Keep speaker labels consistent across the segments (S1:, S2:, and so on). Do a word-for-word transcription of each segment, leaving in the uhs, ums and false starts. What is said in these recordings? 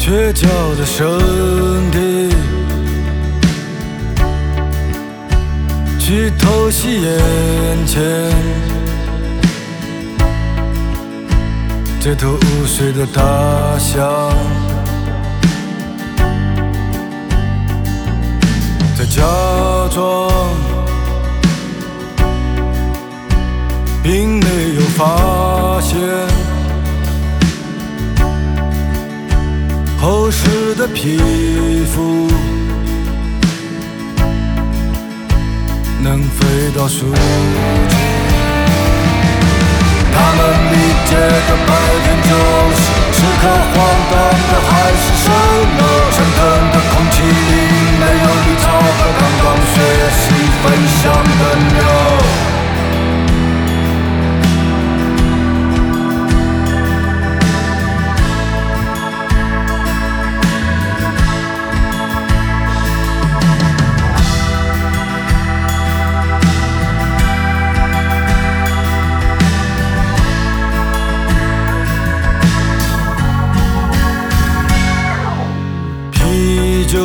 S1: 倔强的身体去偷袭眼前街头午睡的他乡，在假装并没有发现厚实的皮肤能飞到树枝。他们理解的白天就是时刻荒诞的海市蜃楼，升腾的空气里没有绿草和刚刚学习飞翔的鸟。啤酒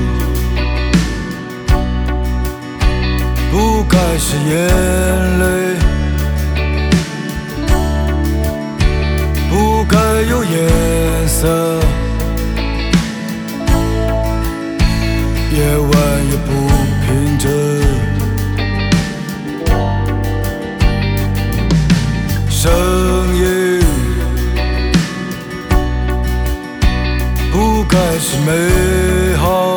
S1: 不该是眼泪，不该有颜色，夜晚也不平整，声音不该是美好，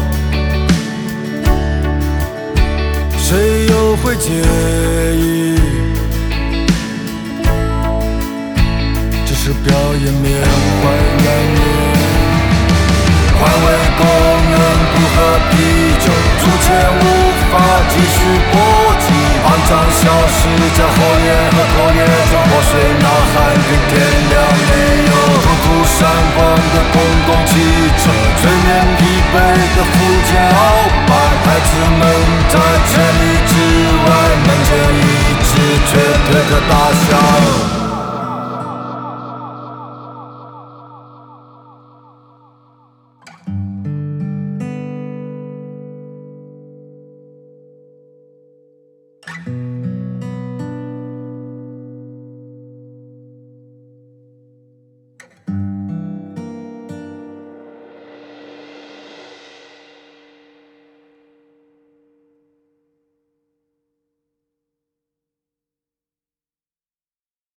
S1: 谁又会介意？只是表演缅怀燃面，环卫工人不喝啤酒，租钱无法继续搏击，慌张消失在火焰和拖曳中，破碎呐喊给天亮理由，突突闪光的公共汽车，催眠疲惫的福建鳌拜，孩子们在千里之外，门前一只瘸腿的大象。